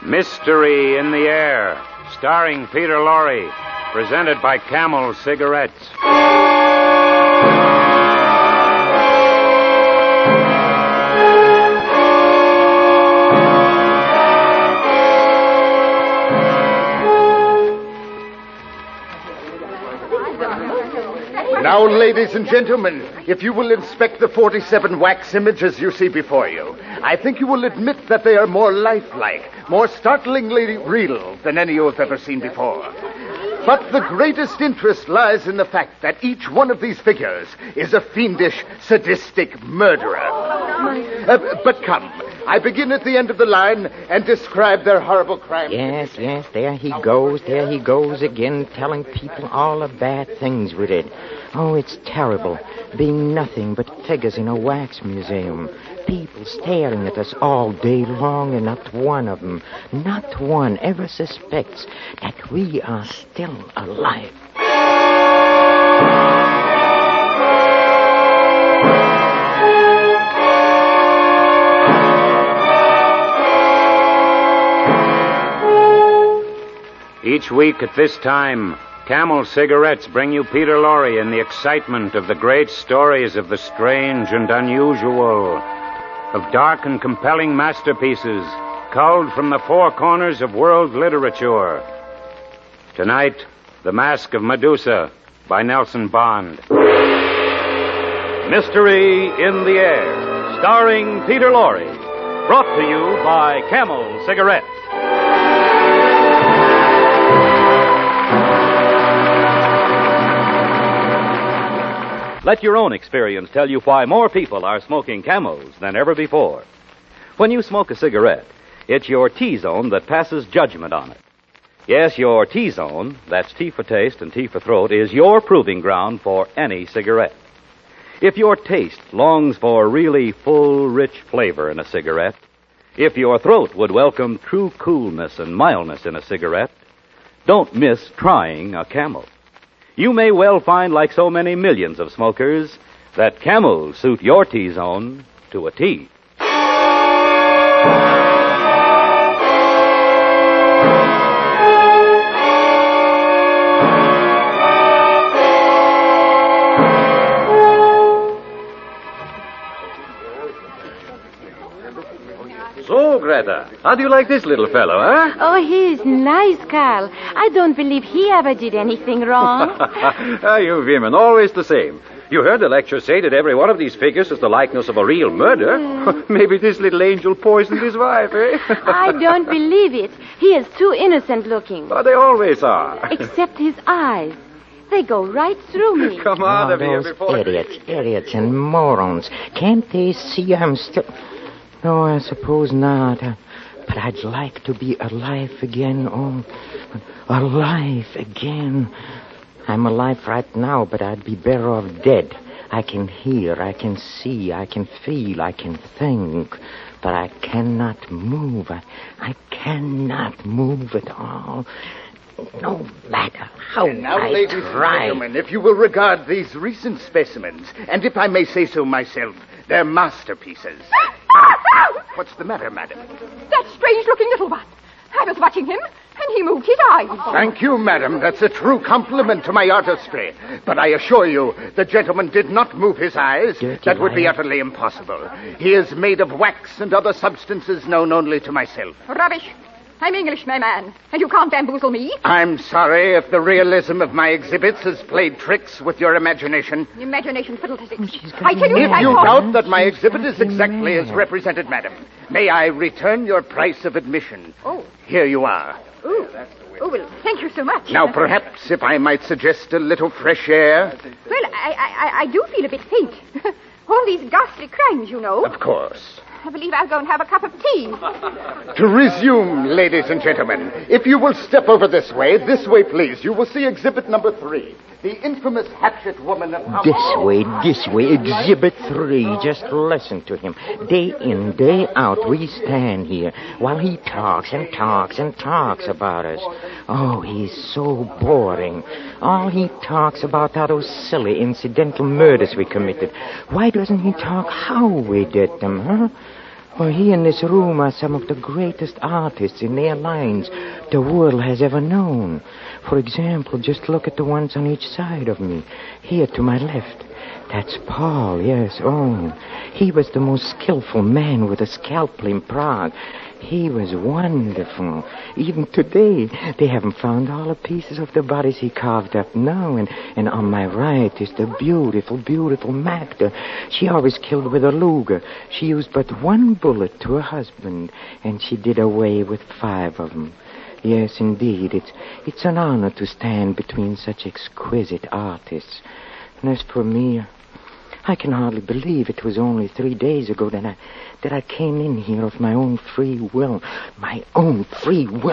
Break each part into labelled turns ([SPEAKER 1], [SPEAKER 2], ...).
[SPEAKER 1] Mystery in the Air, starring Peter Lorre, presented by Camel Cigarettes.
[SPEAKER 2] Now, ladies and gentlemen, if you will inspect the 47 wax images you see before you, I think you will admit that they are more lifelike, more startlingly real than any you have ever seen before. But the greatest interest lies in the fact that each one of these figures is a fiendish, sadistic murderer. But come, I begin at the end of the line and describe their horrible crimes.
[SPEAKER 3] Yes, there he goes again, telling people all the bad things we did. Oh, it's terrible, being nothing but figures in a wax museum. People staring at us all day long, and not one of them, not one ever suspects that we are still alive.
[SPEAKER 1] Each week at this time, Camel Cigarettes bring you Peter Lorre in the excitement of the great stories of the strange and unusual, of dark and compelling masterpieces culled from the four corners of world literature. Tonight, The Mask of Medusa by Nelson Bond.
[SPEAKER 4] Mystery in the Air, starring Peter Lorre, brought to you by Camel Cigarettes. Let your own experience tell you why more people are smoking Camels than ever before. When you smoke a cigarette, it's your T-zone that passes judgment on it. Yes, your T-zone, that's T for taste and T for throat, is your proving ground for any cigarette. If your taste longs for really full, rich flavor in a cigarette, if your throat would welcome true coolness and mildness in a cigarette, don't miss trying a Camel. You may well find, like so many millions of smokers, that Camels suit your T-zone to a T. So, Greta, how do you like this little fellow, huh?
[SPEAKER 5] Oh, he's nice, Carl. I don't believe he ever did anything wrong.
[SPEAKER 4] You women, always the same. You heard the lecturer say that every one of these figures is the likeness of a real murder. Maybe this little angel poisoned his wife, eh?
[SPEAKER 5] I don't believe it. He is too innocent looking.
[SPEAKER 4] Well, they always are.
[SPEAKER 5] Except his eyes. They go right through me.
[SPEAKER 4] Come on,
[SPEAKER 3] those idiots and morons. Can't they see I'm still... No, I suppose not. But I'd like to be alive again. Oh, alive again. I'm alive right now, but I'd be better off dead. I can hear, I can see, I can feel, I can think. But I cannot move. I cannot move at all. No matter how
[SPEAKER 2] and now,
[SPEAKER 3] I
[SPEAKER 2] ladies
[SPEAKER 3] try.
[SPEAKER 2] and gentlemen, if you will regard these recent specimens, and if I may say so myself, they're masterpieces. What's the matter, madam?
[SPEAKER 6] That strange-looking little one. I was watching him, and he moved his eyes.
[SPEAKER 2] Thank you, madam. That's a true compliment to my artistry. But I assure you, the gentleman did not move his eyes. That would be utterly impossible. He is made of wax and other substances known only to myself.
[SPEAKER 6] Rubbish. I'm English, my man, and you can't bamboozle me.
[SPEAKER 2] I'm sorry if the realism of my exhibits has played tricks with your imagination.
[SPEAKER 6] Imagination fiddlesticks.
[SPEAKER 5] I
[SPEAKER 6] tell you,
[SPEAKER 2] If you doubt that my exhibit is exactly as represented, madam, may I return your price of admission?
[SPEAKER 6] Oh.
[SPEAKER 2] Here you are.
[SPEAKER 6] Oh, well, thank you so much.
[SPEAKER 2] Now, perhaps, if I might suggest a little fresh air.
[SPEAKER 6] Well, I do feel a bit faint. All these ghastly crimes, you know.
[SPEAKER 2] Of course.
[SPEAKER 6] I believe I'll go and have a cup of tea.
[SPEAKER 2] To resume, ladies and gentlemen, if you will step over this way, please, you will see exhibit number 3. The infamous hatchet woman of...
[SPEAKER 3] This way, exhibit 3. Just listen to him. Day in, day out, we stand here while he talks and talks and talks about us. Oh, he's so boring. All he talks about are those silly incidental murders we committed. Why doesn't he talk how we did them, huh? Well, here in this room are some of the greatest artists in their lines the world has ever known. For example, just look at the ones on each side of me. Here to my left. That's Paul, yes. Oh, he was the most skillful man with a scalpel in Prague. He was wonderful. Even today, they haven't found all the pieces of the bodies he carved up now. And on my right is the beautiful, beautiful Magda. She always killed with a Luger. She used but one bullet to her husband, and she did away with 5 of them. Yes, indeed, it's an honor to stand between such exquisite artists. And as for me, I can hardly believe it was only 3 days ago that I came in here of my own free will. My own free will.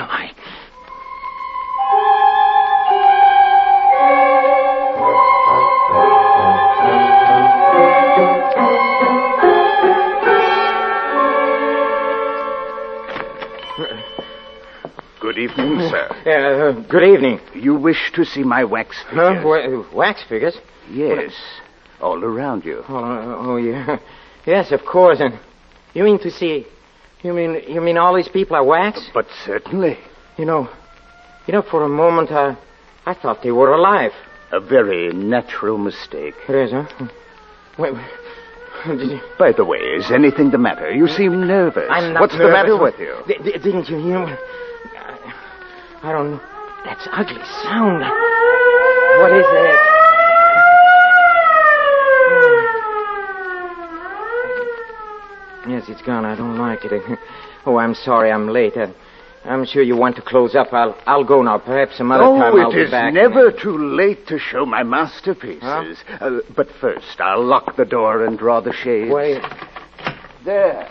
[SPEAKER 2] Good evening, sir.
[SPEAKER 3] Good evening.
[SPEAKER 2] You wish to see my wax figures?
[SPEAKER 3] Wax figures?
[SPEAKER 2] Yes. All around you.
[SPEAKER 3] Oh, yeah. Yes, of course. And you mean to see... You mean all these people are wax?
[SPEAKER 2] But certainly.
[SPEAKER 3] You know, for a moment I thought they were alive.
[SPEAKER 2] A very natural mistake.
[SPEAKER 3] It is, huh? Wait,
[SPEAKER 2] By the way, is anything the matter? You seem nervous.
[SPEAKER 3] I'm not
[SPEAKER 2] What's
[SPEAKER 3] nervous.
[SPEAKER 2] the matter with you?
[SPEAKER 3] Didn't you hear me? I don't know. That's ugly sound. What is that? Yes, it's gone. I don't like it. Oh, I'm sorry I'm late. I'm sure you want to close up. I'll go now. Perhaps some other time I'll be back.
[SPEAKER 2] It is never too late to show my masterpieces.
[SPEAKER 3] Huh?
[SPEAKER 2] But first, I'll lock the door and draw the shades.
[SPEAKER 3] Wait.
[SPEAKER 2] There.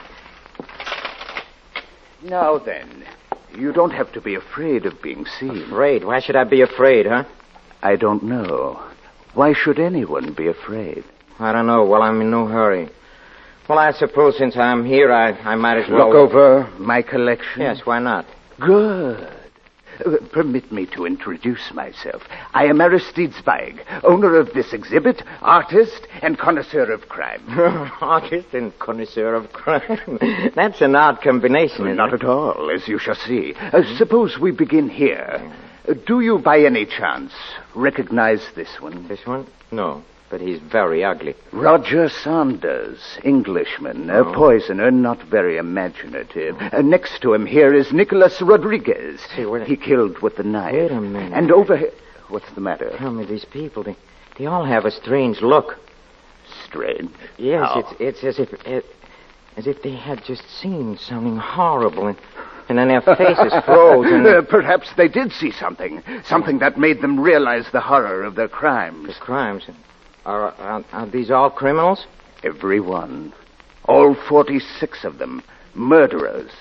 [SPEAKER 2] Now then, you don't have to be afraid of being seen.
[SPEAKER 3] Afraid? Why should I be afraid, huh?
[SPEAKER 2] I don't know. Why should anyone be afraid?
[SPEAKER 3] I don't know. Well, I'm in no hurry. Well, I suppose since I'm here, I might as well...
[SPEAKER 2] Look over my collection?
[SPEAKER 3] Yes, why not?
[SPEAKER 2] Good. Permit me to introduce myself. I am Aristide Zweig, owner of this exhibit, artist and connoisseur of crime.
[SPEAKER 3] Artist and connoisseur of crime? That's an odd combination, isn't
[SPEAKER 2] Not
[SPEAKER 3] it?
[SPEAKER 2] at all, as you shall see. Suppose we begin here. Do you, by any chance, recognize this one?
[SPEAKER 3] This one? No, but he's very ugly.
[SPEAKER 2] Roger Saunders, Englishman, a poisoner, not very imaginative. Next to him here is Nicholas Rodriguez.
[SPEAKER 3] Hey,
[SPEAKER 2] he killed with the knife.
[SPEAKER 3] Wait a minute.
[SPEAKER 2] And over here... What's the matter?
[SPEAKER 3] Tell me, these people, they all have a strange look.
[SPEAKER 2] Strange?
[SPEAKER 3] Yes,
[SPEAKER 2] How?
[SPEAKER 3] it's as if they had just seen something horrible, and then their faces froze. And
[SPEAKER 2] perhaps they did see something that made them realize the horror of their crimes.
[SPEAKER 3] The crimes. Are these all criminals?
[SPEAKER 2] Every one. All 46 of them. Murderers.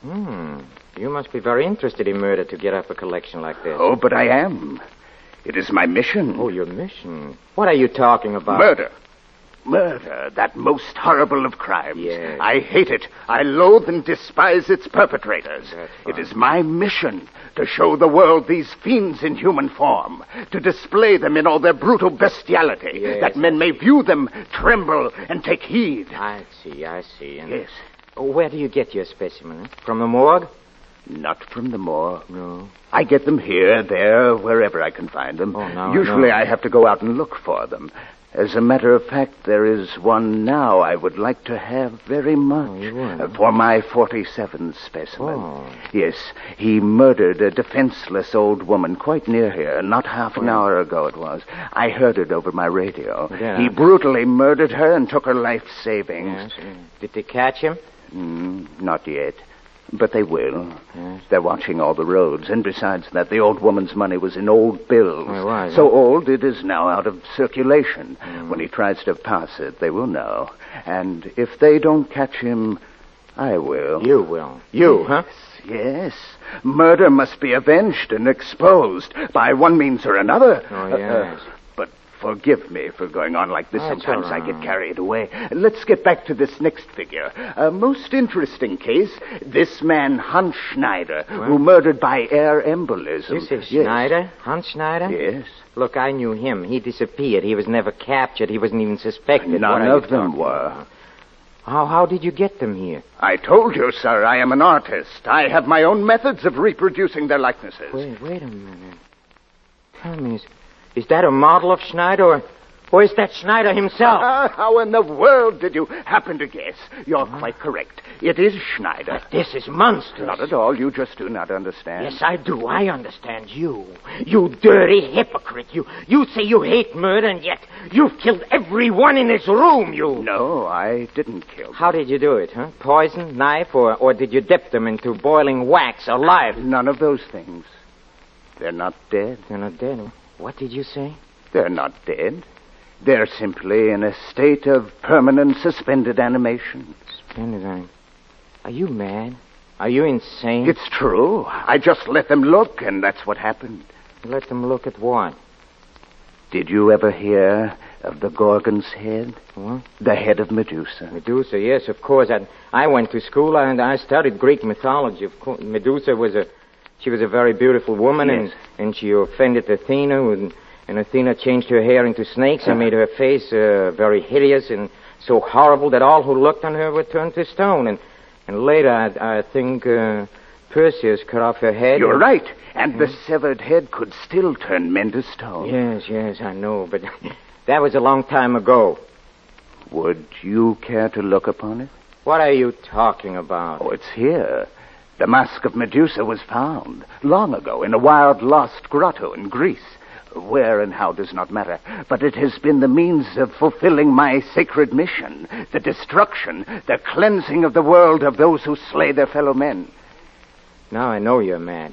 [SPEAKER 3] You must be very interested in murder to get up a collection like this.
[SPEAKER 2] Oh, but I am. It is my mission.
[SPEAKER 3] Oh, your mission? What are you talking about?
[SPEAKER 2] Murder. Murder, that most horrible of crimes.
[SPEAKER 3] Yes.
[SPEAKER 2] I hate it. I loathe and despise its perpetrators.
[SPEAKER 3] That's
[SPEAKER 2] It
[SPEAKER 3] fine.
[SPEAKER 2] is my mission to show the world these fiends in human form, to display them in all their brutal bestiality,
[SPEAKER 3] Yes.
[SPEAKER 2] that men may view them, tremble, and take heed.
[SPEAKER 3] I see. And
[SPEAKER 2] Yes.
[SPEAKER 3] where do you get your specimen? From the morgue?
[SPEAKER 2] Not from the morgue.
[SPEAKER 3] No.
[SPEAKER 2] I get them here, there, wherever I can find them.
[SPEAKER 3] Oh, no,
[SPEAKER 2] Usually
[SPEAKER 3] no.
[SPEAKER 2] I have to go out and look for them. As a matter of fact, there is one now I would like to have very much.
[SPEAKER 3] Oh, you would?
[SPEAKER 2] For my 47 specimen.
[SPEAKER 3] Oh.
[SPEAKER 2] Yes, he murdered a defenseless old woman quite near here. Not half an hour ago it was. I heard it over my radio.
[SPEAKER 3] Yeah.
[SPEAKER 2] He brutally murdered her and took her life savings.
[SPEAKER 3] Yes. Did they catch him?
[SPEAKER 2] Not yet. But they will.
[SPEAKER 3] Yes.
[SPEAKER 2] They're watching all the roads. And besides that, the old woman's money was in old bills.
[SPEAKER 3] Well, why?
[SPEAKER 2] So old it is now out of circulation. When he tries to pass it, they will know. And if they don't catch him, I will.
[SPEAKER 3] You will. You, huh?
[SPEAKER 2] Yes. Murder must be avenged and exposed by one means or another.
[SPEAKER 3] Oh, yes.
[SPEAKER 2] But forgive me for going on like this.
[SPEAKER 3] That's
[SPEAKER 2] Sometimes
[SPEAKER 3] all
[SPEAKER 2] I
[SPEAKER 3] right.
[SPEAKER 2] get carried away. Let's get back to this next figure. A most interesting case. This man, Hans Schneider, who murdered by air embolism.
[SPEAKER 3] You say
[SPEAKER 2] Yes.
[SPEAKER 3] Schneider? Hans Schneider?
[SPEAKER 2] Yes.
[SPEAKER 3] Look, I knew him. He disappeared. He was never captured. He wasn't even suspected.
[SPEAKER 2] None
[SPEAKER 3] What are
[SPEAKER 2] of
[SPEAKER 3] you
[SPEAKER 2] them
[SPEAKER 3] talking
[SPEAKER 2] were.
[SPEAKER 3] about? How did you get them here?
[SPEAKER 2] I told you, sir, I am an artist. I have my own methods of reproducing their likenesses.
[SPEAKER 3] Wait a minute. Tell me, is that a model of Schneider, or is that Schneider himself?
[SPEAKER 2] How in the world did you happen to guess? You're quite correct. It is Schneider.
[SPEAKER 3] But this is monstrous.
[SPEAKER 2] Not at all. You just do not understand.
[SPEAKER 3] Yes, I do. I understand you. You dirty hypocrite. You say you hate murder, and yet you've killed everyone in this room, you.
[SPEAKER 2] No, I didn't kill them.
[SPEAKER 3] How did you do it, huh? Poison, knife, or did you dip them into boiling wax alive?
[SPEAKER 2] None of those things. They're not dead.
[SPEAKER 3] They're not dead. What did you say?
[SPEAKER 2] They're not dead. They're simply in a state of permanent suspended animation.
[SPEAKER 3] Suspended animation? Are you mad? Are you insane?
[SPEAKER 2] It's true. I just let them look, and that's what happened.
[SPEAKER 3] Let them look at what?
[SPEAKER 2] Did you ever hear of the Gorgon's head?
[SPEAKER 3] What?
[SPEAKER 2] The head of Medusa.
[SPEAKER 3] Medusa, yes, of course. I went to school and I studied Greek mythology. Of course, Medusa was a very beautiful woman,
[SPEAKER 2] yes.
[SPEAKER 3] and she offended Athena, and Athena changed her hair into snakes and made her face very hideous and so horrible that all who looked on her were turned to stone. And later, I think Perseus cut off her head.
[SPEAKER 2] You're right. And the severed head could still turn men to stone.
[SPEAKER 3] Yes, I know. But that was a long time ago.
[SPEAKER 2] Would you care to look upon it?
[SPEAKER 3] What are you talking about?
[SPEAKER 2] Oh, it's here. The mask of Medusa was found long ago in a wild, lost grotto in Greece. Where and how does not matter, but it has been the means of fulfilling my sacred mission, the destruction, the cleansing of the world of those who slay their fellow men.
[SPEAKER 3] Now I know you're mad.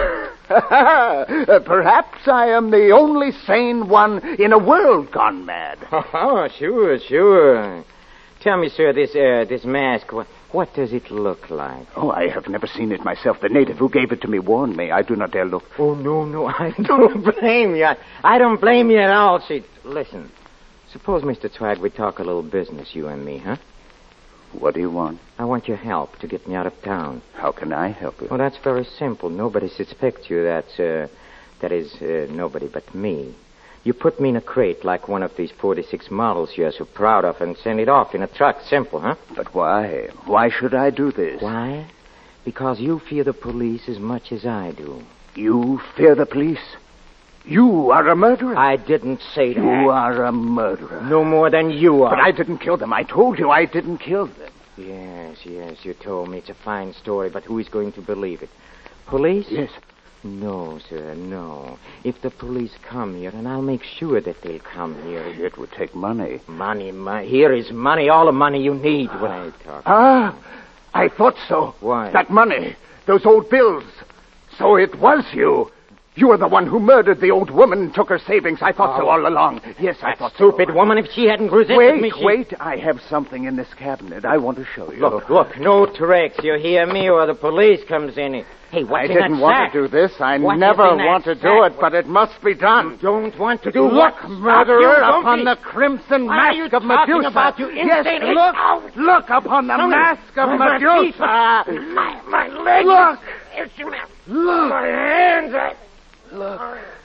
[SPEAKER 2] Perhaps I am the only sane one in a world gone mad.
[SPEAKER 3] Oh, sure. Tell me, sir, this mask, what does it look like?
[SPEAKER 2] Oh, I have never seen it myself. The native who gave it to me warned me. I do not dare look.
[SPEAKER 3] Oh, no, I don't blame you. I don't blame you at all. See, listen, suppose, Mr. Twag, we talk a little business, you and me, huh?
[SPEAKER 2] What do you want?
[SPEAKER 3] I want your help to get me out of town.
[SPEAKER 2] How can I help you?
[SPEAKER 3] Well, that's very simple. Nobody suspects you. That is, nobody but me. You put me in a crate like one of these 46 models you're so proud of and send it off in a truck. Simple, huh?
[SPEAKER 2] But why? Why should I do this?
[SPEAKER 3] Why? Because you fear the police as much as I do.
[SPEAKER 2] You fear the police? You are a murderer.
[SPEAKER 3] I didn't say that.
[SPEAKER 2] You are a murderer.
[SPEAKER 3] No more than you are.
[SPEAKER 2] But I didn't kill them. I told you I didn't kill them.
[SPEAKER 3] Yes, you told me. It's a fine story, but who is going to believe it? Police?
[SPEAKER 2] Yes.
[SPEAKER 3] No, sir, no. If the police come here, and I'll make sure that they'll come here.
[SPEAKER 2] It would take money.
[SPEAKER 3] Money. Here is money, all the money you need when I talk.
[SPEAKER 2] I thought so.
[SPEAKER 3] Why?
[SPEAKER 2] That money, those old bills. So it was you. You were the one who murdered the old woman and took her savings. I thought so all along. Yes, I thought so.
[SPEAKER 3] Stupid woman, if she hadn't resisted me...
[SPEAKER 2] Wait, I have something in this cabinet I want to show you.
[SPEAKER 3] Look, no tricks. You hear me or the police comes in. Hey, what's in that sack?
[SPEAKER 2] I didn't want to do this. I never want to do it, but it must be done.
[SPEAKER 3] You don't want to do
[SPEAKER 2] what?
[SPEAKER 3] Look,
[SPEAKER 2] murderer, upon the crimson mask of Medusa.
[SPEAKER 3] About, you
[SPEAKER 2] yes, look upon the mask of Medusa.
[SPEAKER 3] My leg.
[SPEAKER 2] Look.
[SPEAKER 3] My hands.
[SPEAKER 2] Look.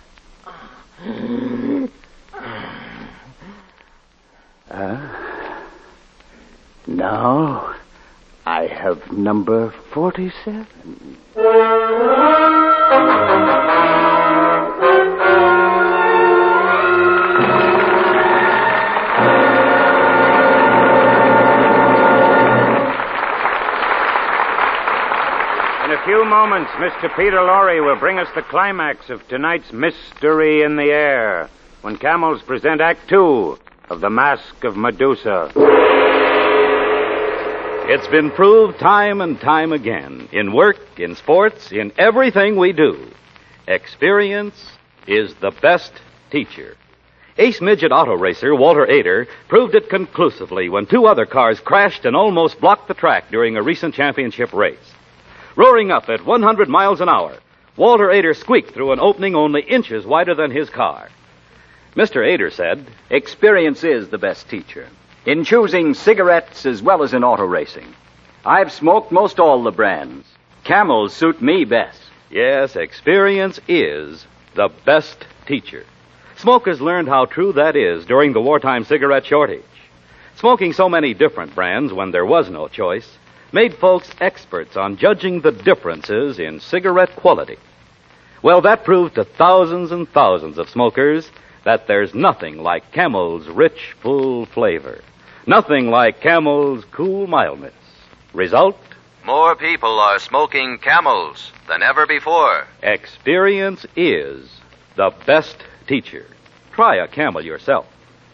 [SPEAKER 2] Now, I have number 47.
[SPEAKER 1] In a few moments, Mr. Peter Lorre will bring us the climax of tonight's Mystery in the Air, when Camels present Act 2 of The Mask of Medusa.
[SPEAKER 4] It's been proved time and time again, in work, in sports, in everything we do. Experience is the best teacher. Ace midget auto racer Walter Ader proved it conclusively when two other cars crashed and almost blocked the track during a recent championship race. Roaring up at 100 miles an hour, Walter Ader squeaked through an opening only inches wider than his car. Mr. Ader said,
[SPEAKER 7] "Experience is the best teacher. In choosing cigarettes as well as in auto racing. I've smoked most all the brands. Camels suit me best."
[SPEAKER 4] Yes, experience is the best teacher. Smokers learned how true that is during the wartime cigarette shortage. Smoking so many different brands when there was no choice made folks experts on judging the differences in cigarette quality. Well, that proved to thousands and thousands of smokers that there's nothing like Camel's rich, full flavor. Nothing like Camel's cool mildness. Result?
[SPEAKER 8] More people are smoking Camels than ever before.
[SPEAKER 4] Experience is the best teacher. Try a Camel yourself.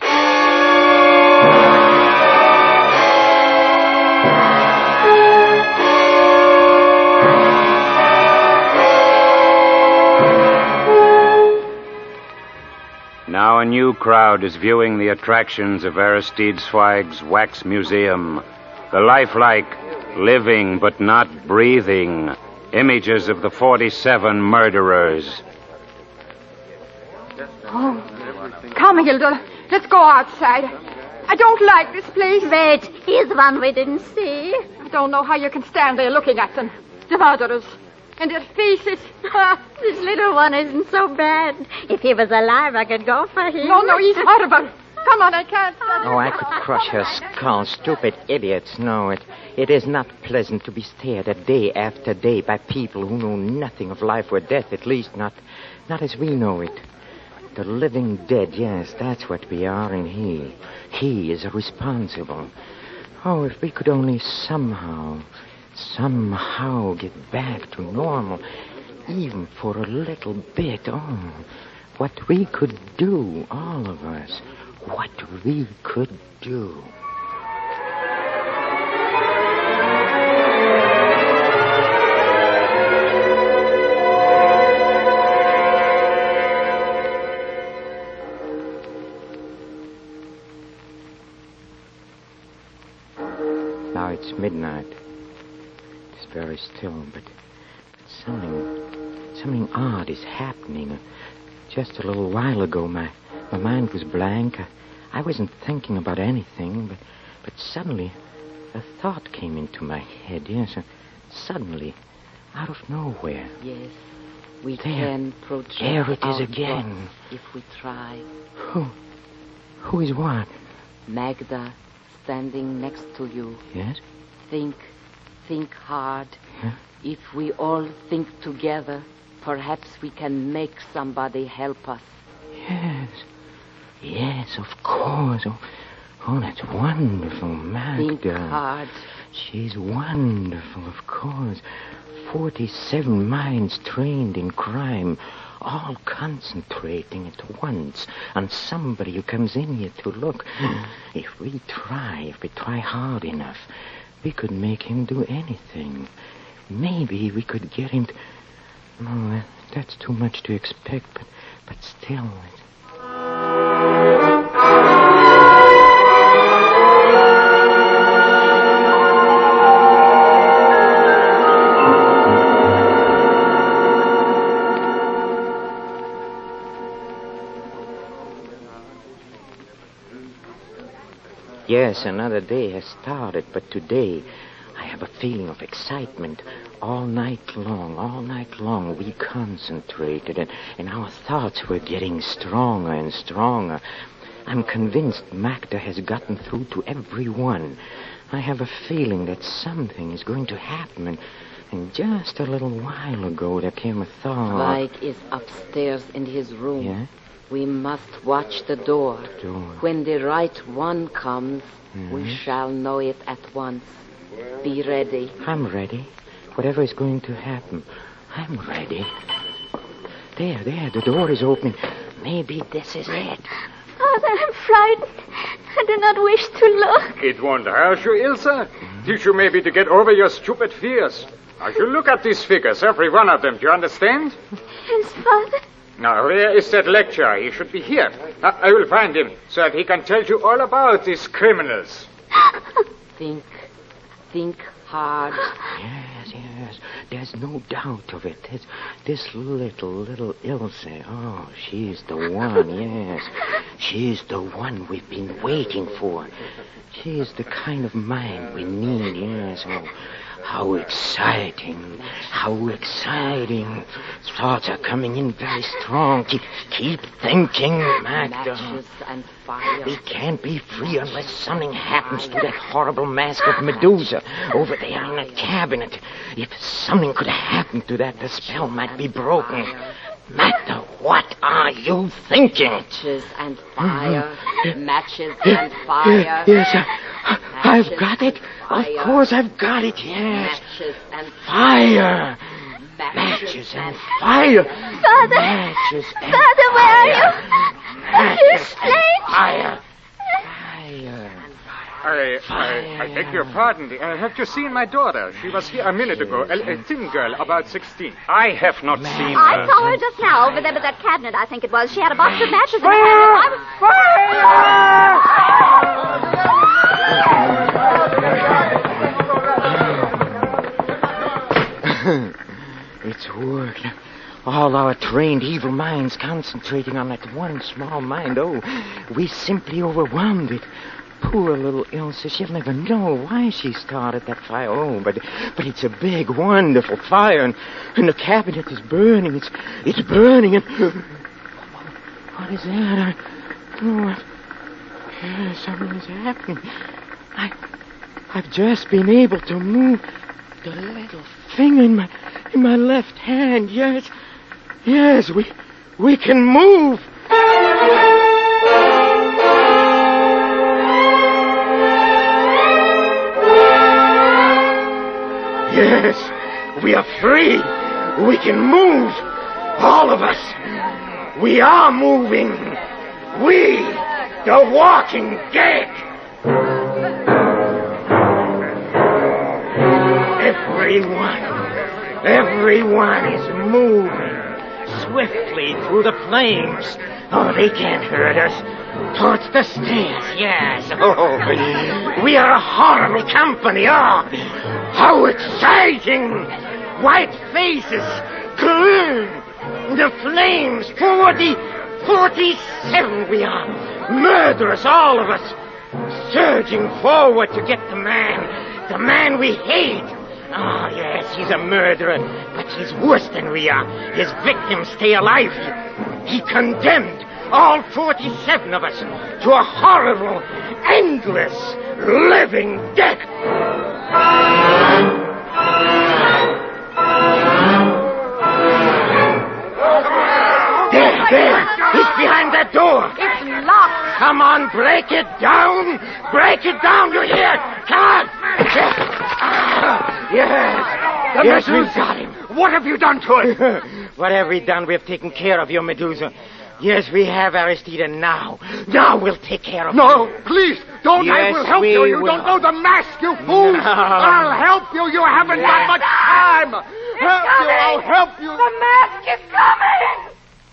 [SPEAKER 1] Now a new crowd is viewing the attractions of Aristide Zweig's Wax Museum. The lifelike, living but not breathing images of the 47 murderers.
[SPEAKER 6] Oh, come, Hilda. Let's go outside. I don't like this place.
[SPEAKER 9] Wait, here's one we didn't see.
[SPEAKER 6] I don't know how you can stand there looking at them. The murderers. And their faces.
[SPEAKER 9] This little one isn't so bad. If he was alive, I could go for him.
[SPEAKER 6] No, he's horrible. Come on, I can't.
[SPEAKER 3] Oh, I could crush her skull. Stupid idiots. No, it is not pleasant to be stared at day after day by people who know nothing of life or death, at least not as we know it. The living dead, yes, that's what we are, and he is responsible. Oh, if we could only somehow get back to normal, even for a little bit. Oh, what we could do, all of us. What we could do. Now it's midnight. It's very still, but something odd is happening. Just a little while ago, my mind was blank. I wasn't thinking about anything, but suddenly a thought came into my head. Yes, suddenly, out of nowhere.
[SPEAKER 10] Yes, we can project.
[SPEAKER 3] There it is again.
[SPEAKER 10] If we try.
[SPEAKER 3] Who is what?
[SPEAKER 10] Magda, standing next to you.
[SPEAKER 3] Yes?
[SPEAKER 10] Think hard.
[SPEAKER 3] Huh?
[SPEAKER 10] If we all think together, perhaps we can make somebody help us.
[SPEAKER 3] Yes, of course. Oh, that's wonderful, Magda.
[SPEAKER 10] Think hard.
[SPEAKER 3] She's wonderful, of course. 47 minds trained in crime, all concentrating at once on somebody who comes in here to look. If we try hard enough, we could make him do anything. Maybe we could get him to... No, that's too much to expect, but still... Yes, another day has started, but today I have a feeling of excitement. All night long, we concentrated, and our thoughts were getting stronger and stronger. I'm convinced Magda has gotten through to everyone. I have a feeling that something is going to happen, and just a little while ago there came a thought.
[SPEAKER 10] Zweig is upstairs in his room.
[SPEAKER 3] Yeah?
[SPEAKER 10] We must watch the door. When the right one comes, we shall know it at once. Be ready.
[SPEAKER 3] I'm ready. Whatever is going to happen, I'm ready. There, the door is opening. Maybe this is it.
[SPEAKER 9] Father, I'm frightened. I do not wish to look.
[SPEAKER 11] It won't hurt you, Ilse. Teach you maybe to get over your stupid fears. Now, you look at these figures, every one of them. Do you understand?
[SPEAKER 9] Yes, Father.
[SPEAKER 11] Now, where is that lecturer? He should be here. I will find him so that he can tell you all about these criminals.
[SPEAKER 10] Think hard.
[SPEAKER 3] yes. There's no doubt of it. This little Ilse. Oh, she's the one, yes. She's the one we've been waiting for. She's the kind of mind we need, yes. Oh, how exciting. How exciting. Thoughts are coming in very strong. Keep thinking, Magda.
[SPEAKER 10] Matches and fire.
[SPEAKER 3] We can't be free unless something happens to that horrible mask of Medusa over there in that cabinet. If something could happen to that, the spell might be broken. Magda, what are you thinking?
[SPEAKER 10] Matches and fire. Matches and fire.
[SPEAKER 3] Yes, I've got it. Of course I've got it, yes.
[SPEAKER 10] Matches and
[SPEAKER 3] fire. Matches and fire.
[SPEAKER 5] Father!
[SPEAKER 3] Matches and
[SPEAKER 5] Father, where are you?
[SPEAKER 3] Matches and
[SPEAKER 5] Strange.
[SPEAKER 3] fire.
[SPEAKER 11] I beg your pardon. Have you seen my daughter? She was here a minute ago. A thin girl, about 16.
[SPEAKER 1] I have not seen her.
[SPEAKER 9] I saw her just now over there by that cabinet, I think it was. She had a box of matches in her hand.
[SPEAKER 3] It's worked. All our trained evil minds concentrating on that one small mind. Oh, we simply overwhelmed it. Poor little Ilse, she'll never know why she started that fire. Oh, but it's a big, wonderful fire, and the cabinet is burning. It's burning, and... What is that? Something is happening. I've just been able to move the little finger in my left hand. Yes, we can move. Yes, we are free. We can move. All of us. We are moving. We, the walking dead. Everyone is moving swiftly through the flames. Oh, they can't hurt us. Towards the stairs, yes. Oh, we are a horrible company. Oh, how exciting. White faces, clear. The flames, 47 we are. Murderers, all of us. Surging forward to get the man we hate. Oh, yes, he's a murderer, but he's worse than we are. His victims stay alive. He condemned all 47 of us to a horrible, endless, living death. There, he's behind that door.
[SPEAKER 6] It's locked.
[SPEAKER 3] Come on, break it down. Break it down, you hear? Come on. Yes, we've got him.
[SPEAKER 2] What have you done to it?
[SPEAKER 3] What have we done? We've taken care of you, Medusa. Yes, we have, Aristide. Now we'll take care of you.
[SPEAKER 2] No, please, don't.
[SPEAKER 3] Yes,
[SPEAKER 2] I will help you. You don't know the mask, you fools.
[SPEAKER 3] No.
[SPEAKER 2] I'll help you. You haven't got much time. I'll help you.
[SPEAKER 6] The mask is coming.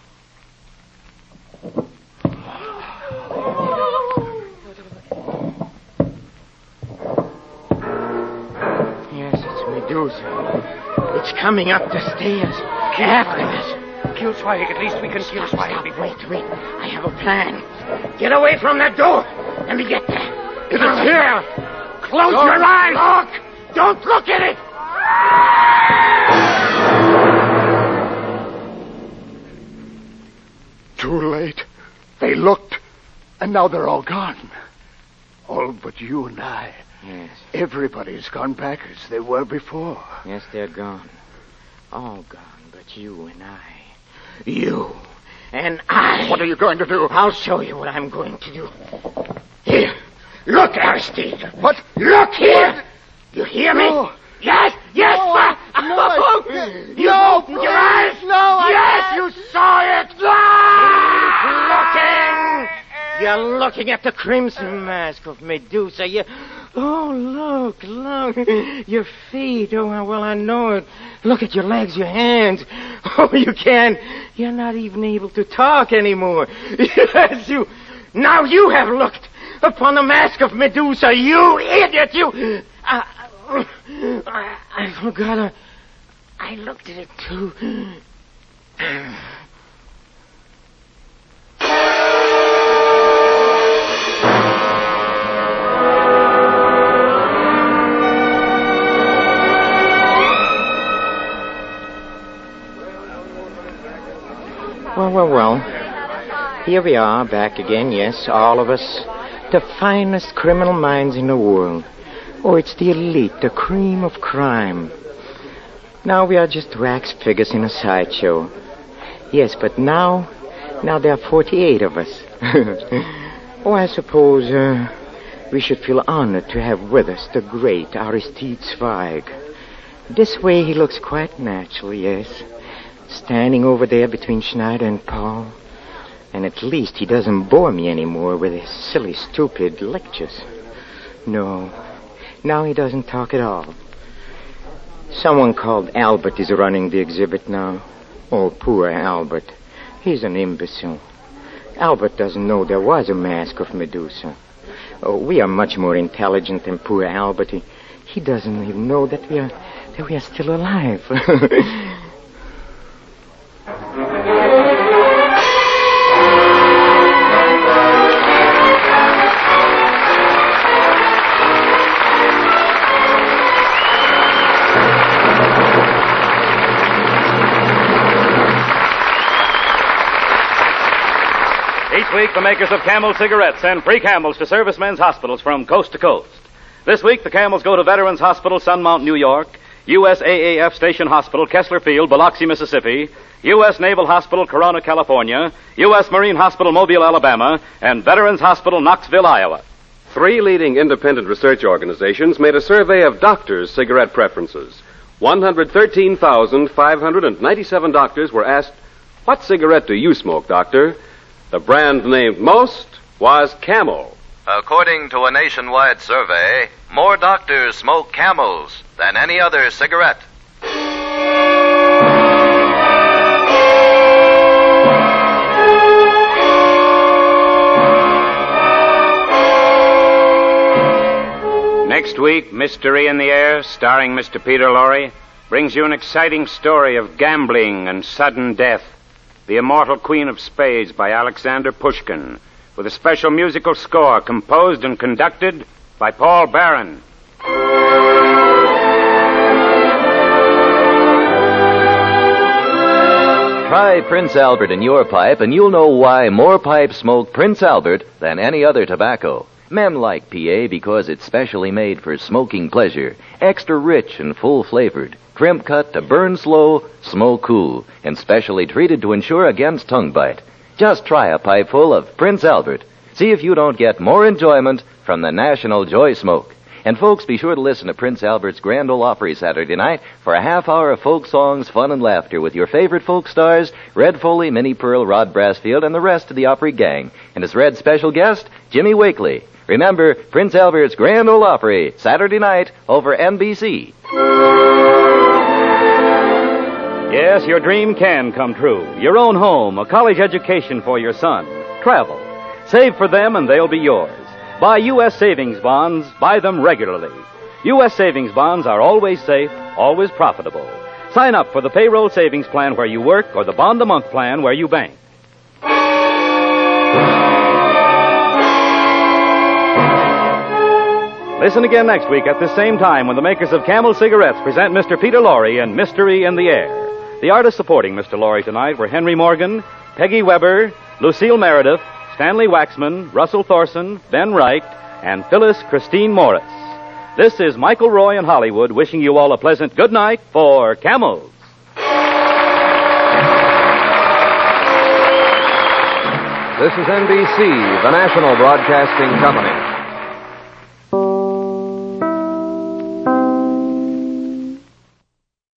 [SPEAKER 3] Yes, it's Medusa. It's coming up the stairs. After us.
[SPEAKER 1] Kill Zweig. At least we can kill Zweig.
[SPEAKER 3] Wait. I have a plan. Get away from that door. Let me get there.
[SPEAKER 2] It is here. Close your eyes.
[SPEAKER 3] Look. Don't look at it.
[SPEAKER 2] Too late. They looked, and now they're all gone. All but you and I.
[SPEAKER 3] Yes.
[SPEAKER 2] Everybody's gone back as they were before.
[SPEAKER 3] Yes, they're gone. All gone but you and I. You and I.
[SPEAKER 2] What are you going to do?
[SPEAKER 3] I'll show you what I'm going to do. Here. Look, Aristide.
[SPEAKER 2] What?
[SPEAKER 3] Look here. You hear me?
[SPEAKER 2] No.
[SPEAKER 3] Yes.
[SPEAKER 2] No,
[SPEAKER 3] You opened your eyes.
[SPEAKER 2] No,
[SPEAKER 3] Yes, you saw it. Looking. You're looking at the crimson mask of Medusa. Look. Your feet. Oh, well, I know it. Look at your legs, your hands. Oh, you can't. You're not even able to talk anymore. Yes, you. Now you have looked upon the mask of Medusa. You idiot, you. I forgot. I looked at it, too. Well. Here we are, back again, yes, all of us. The finest criminal minds in the world. Oh, it's the elite, the cream of crime. Now we are just wax figures in a sideshow. Yes, but now there are 48 of us. Oh, I suppose we should feel honored to have with us the great Aristide Zweig. This way he looks quite natural, yes. Standing over there between Schneider and Paul. And at least he doesn't bore me anymore with his silly, stupid lectures. No, now he doesn't talk at all. Someone called Albert is running the exhibit now. Oh, poor Albert. He's an imbecile. Albert doesn't know there was a mask of Medusa. Oh, we are much more intelligent than poor Albert. He doesn't even know that we are still alive.
[SPEAKER 4] Each week, the makers of Camel cigarettes send free Camels to servicemen's hospitals from coast to coast. This week, the Camels go to Veterans Hospital, Sunmount, New York, USAAF Station Hospital, Kessler Field, Biloxi, Mississippi, U.S. Naval Hospital, Corona, California, U.S. Marine Hospital, Mobile, Alabama, and Veterans Hospital, Knoxville, Iowa.
[SPEAKER 12] 3 leading independent research organizations made a survey of doctors' cigarette preferences. 113,597 doctors were asked, "What cigarette do you smoke, doctor?" The brand named most was Camel.
[SPEAKER 8] According to a nationwide survey, more doctors smoke Camels than any other cigarette.
[SPEAKER 1] Next week, Mystery in the Air, starring Mr. Peter Lorre, brings you an exciting story of gambling and sudden death. The Immortal Queen of Spades by Alexander Pushkin, with a special musical score composed and conducted by Paul Barron.
[SPEAKER 13] Try Prince Albert in your pipe, and you'll know why more pipes smoke Prince Albert than any other tobacco. Men like PA because it's specially made for smoking pleasure, extra rich and full-flavored, crimp cut to burn slow, smoke cool, and specially treated to ensure against tongue bite. Just try a pipe full of Prince Albert. See if you don't get more enjoyment from the National Joy Smoke. And folks, be sure to listen to Prince Albert's Grand Ole Opry Saturday night for a half hour of folk songs, fun, and laughter with your favorite folk stars, Red Foley, Minnie Pearl, Rod Brassfield, and the rest of the Opry gang. And as Red's special guest, Jimmy Wakely. Remember, Prince Albert's Grand Ole Opry, Saturday night over NBC.
[SPEAKER 4] Yes, your dream can come true. Your own home, a college education for your son, travel. Save for them and they'll be yours. Buy U.S. savings bonds. Buy them regularly. U.S. savings bonds are always safe, always profitable. Sign up for the payroll savings plan where you work or the bond-a-month plan where you bank. Listen again next week at this same time when the makers of Camel cigarettes present Mr. Peter Lorre in Mystery in the Air. The artists supporting Mr. Lorre tonight were Henry Morgan, Peggy Weber, Lucille Meredith, Stanley Waxman, Russell Thorson, Ben Wright, and Phyllis Christine Morris. This is Michael Roy in Hollywood wishing you all a pleasant good night for Camels.
[SPEAKER 12] This is NBC, the national broadcasting company.